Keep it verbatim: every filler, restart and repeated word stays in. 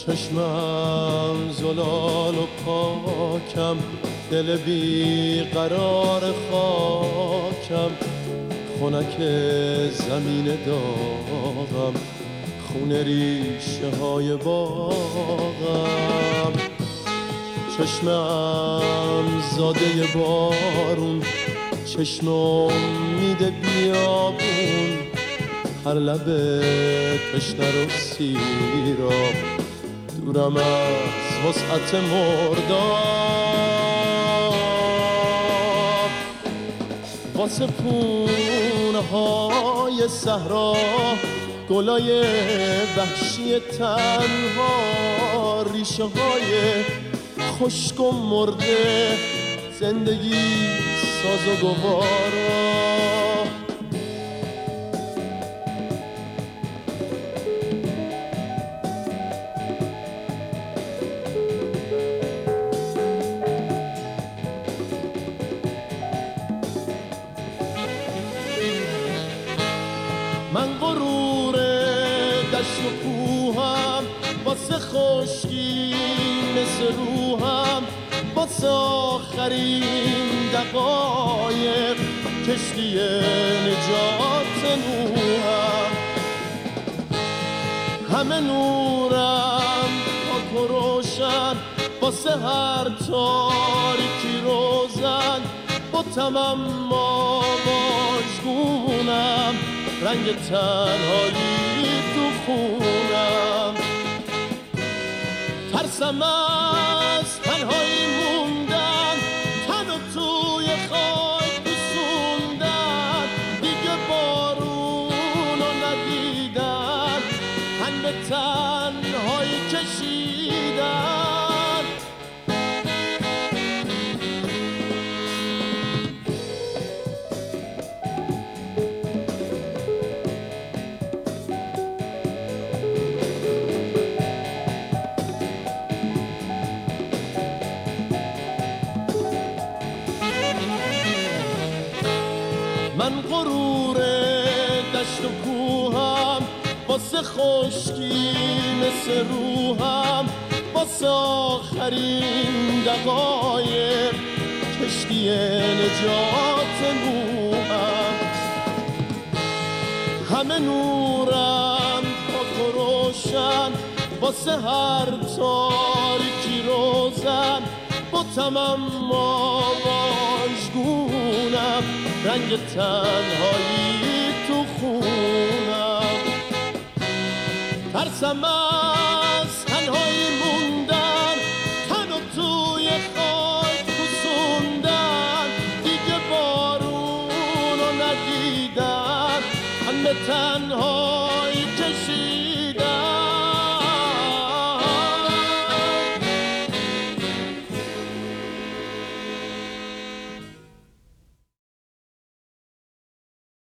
چشمم زلال و پاکم، دل بی قرار خاکم، خنک زمین داغم، خون ریشه های باغم. چشمم زاده بارون، چشم امید بیابون، هر لب تشنه رو سیراب، دورم از وسعت مرداب. واسه پونه های صحرا، گلای وحشی تنها، ریشه های خشک و مرده، زندگی ساز و گوارا. من غرور دشت و کوهم، واسه خشکی مثل روحم، واسه آخرین دقایق کشتی نجات نوحم. همه نورم پاک و روشن، واسه هر تاریکی روزن، با تمام واژگونم، رنگ تنهایی تو خونم. ترسم از تنهایی موندن، تن و توی خاک بسوندن، دیگه بارون رو ندیدن، تن به تنهایی کشیدن. من غرور دشت و کوهم، واسه خشکی مثل روحم، واسه آخرین دقایق کشتی نجات نوحم. همه نورم پاک و روشن، واسه هر تاریکی روزن، با تمام واژگونم، رنگ تنهایی تو خونم. ترسم